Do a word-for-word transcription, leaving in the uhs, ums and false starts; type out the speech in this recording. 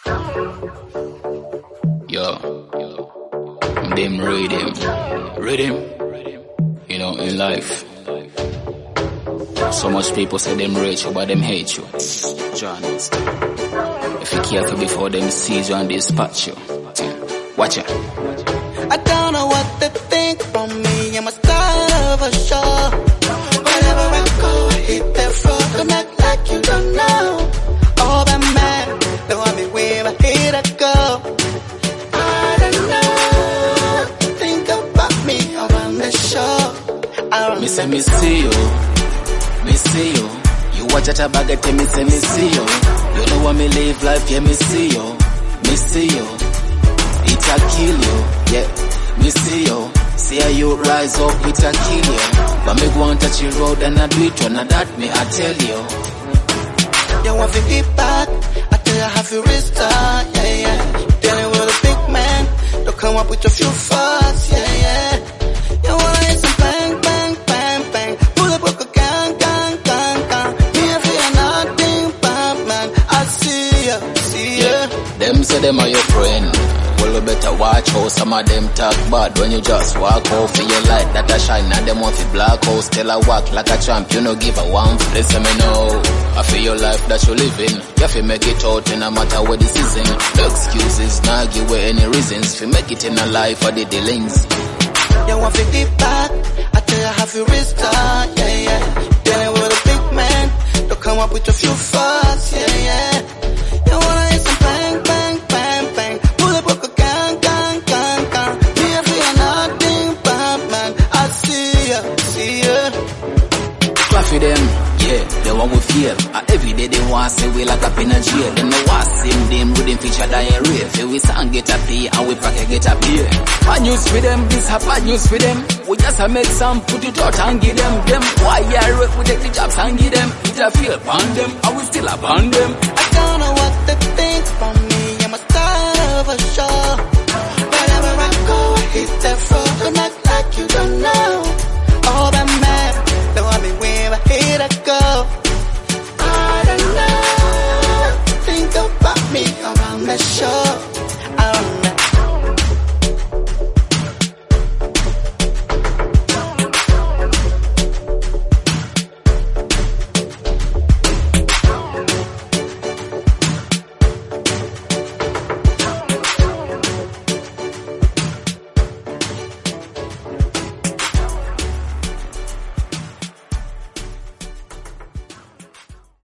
Yo, them rhythm, rhythm, you know, in life. So much people say them rate you, but them hate you. John, if you careful before them seize you and dispatch you. Watch it. I don't know what they think from me. I'm a star of a show. Wherever I go, I hit the floor. Don't act like you don't know. Oh, that man, don't want me where I hit I go. I don't know. Think about me around the show. Around me say me see you, me see you. You watch at a baguette, me say me see you. You know what me live life, yeah me see you, me see you. It a kill you, yeah, me see you. See how you rise up, it a kill you. But me go and touch your road and I do it one of that, me I tell you. You want to get back, I tell you how to restart, yeah, yeah. Dealing with a big man, don't come up with a few thoughts, yeah, yeah. You wanna hear some bang, bang, bang, bang. Pull up a gang, gang, gang, gang. Me and feel nothing bad, man. I see ya, see ya. Yeah. Them say them are your friend. Well, you better watch how some of them talk bad when you just walk off for your light that a shine and them want to black hole. Still I walk like a champ, you no give a one. Listen me know, I feel your life that you live in. You have to make it out in no matter what the season. No excuses, nah give away any reasons. If you make it in a life or the dealings. You want to get back, I tell you how to restart, yeah, yeah. Dealing with a big man, don't come up with a few thoughts, yeah, yeah. You wanna hear some bang, bang, bang, bang. Pull up a gang, gang, gang, gang. Me and feel nothing bad, man. I see ya, see ya. Clap for them, yeah, they want we feel. Uh, every day they want say we like up in a jail. Them no want same them with them feature diarrhea. Feel we sang get a pay and we pack get a beer. Bad news for them, this have bad news for them. We just a make some, put it out and give them. Them why yeah, we take the jobs and give them. It a feel upon them, and we still upon them. I don't know what they think from me. I'm a star of a show. Wherever I go, I hit that floor. Don't act like you don't know. Oh, that man, don't want me where I hit I go. I don't know. Think about me around the show.